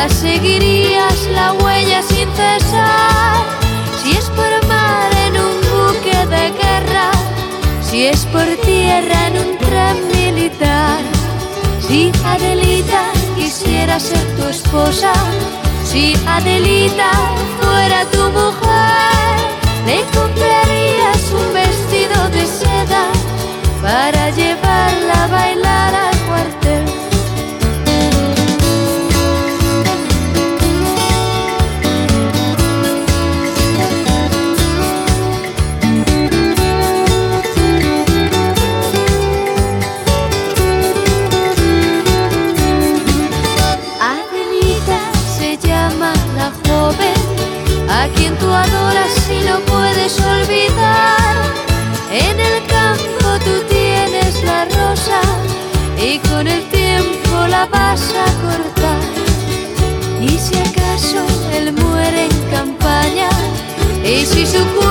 seguirías la huella sin cesar. Si es por mar en un buque de guerra, si es por tierra en un tren militar. Si Adelita quisiera ser tu esposa, si Adelita fuera tu mujer, le comprarías un vestido de seda para llevarla a bailar al cuartel. A quien tú adoras y no puedes olvidar. En el campo tú tienes la rosa y con el tiempo la vas a cortar. Y si acaso él muere en campaña, y si su